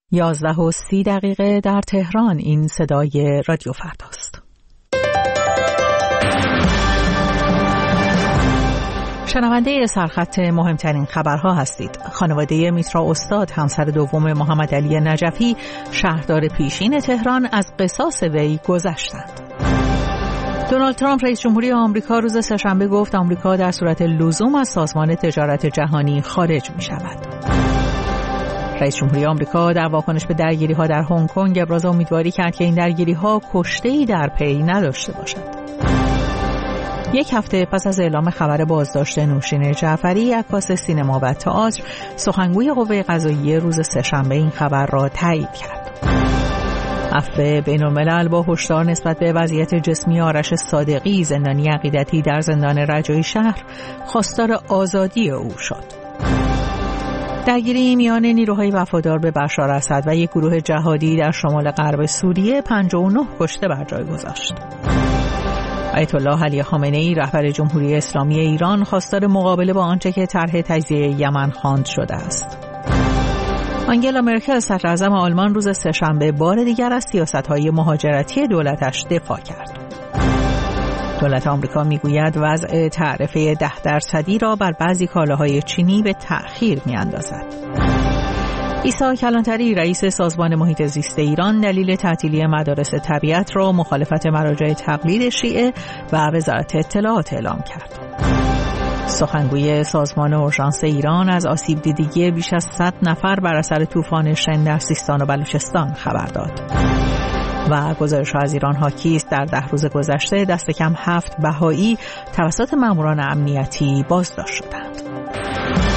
11:30 در تهران. این صدای رادیو فرداست. شنونده سرخط مهمترین خبرها هستید. خانواده میترا استاد، همسر دوم محمد علی نجفی، شهردار پیشین تهران، از قصاص وی گذشتند. دونالد ترامپ رئیس جمهوری آمریکا روز سه‌شنبه گفت آمریکا در صورت لزوم از سازمان تجارت جهانی خارج می شود. رئیس جمهوری آمریکا در واکنش به درگیری‌ها در هنگ کنگ ابراز امیدواری کرد که این درگیری‌ها کشته‌ای در پی نداشته باشد. یک هفته پس از اعلام خبر بازداشت نوشین جعفری، عکاس سینما و تئاتر، سخنگوی قوه قضاییه روز سه‌شنبه این خبر را تایید کرد. عفو بین‌الملل با هشدار نسبت به وضعیت جسمی آرش صادقی، زندانی عقیدتی در زندان رجایی شهر، خواستار آزادی او شد. درگیری میان نیروهای وفادار به بشار اسد و یک گروه جهادی در شمال غرب سوریه 59 کشته بر جای گذاشت. آیت الله علی خامنه‌ای، رهبر جمهوری اسلامی ایران، خواستار مقابله با آنچه که طرح تجزیه یمن خواند شده است. آنگلا مرکل، صدراعظم آلمان، روز سه‌شنبه بار دیگر از سیاست‌های مهاجرتی دولتش دفاع کرد. دولت آمریکا میگوید وضع تعرفه 10% را بر بعضی کالاهای چینی به تأخیر میاندازد. عیسی کلانتری، رئیس سازمان محیط زیست ایران، دلیل تعطیلی مدارس طبیعت را مخالفت مراجع تقلید شیعه و وزارت اطلاعات اعلام کرد. سخنگوی سازمان اورژانس ایران از آسیب دیدگی بیش از 100 نفر بر اثر طوفان شن در سیستان و بلوچستان خبر داد. و گزارش‌ها از ایران حاکی است در 10 روز گذشته دست کم 7 بهایی توسط ماموران امنیتی بازداشت شدند.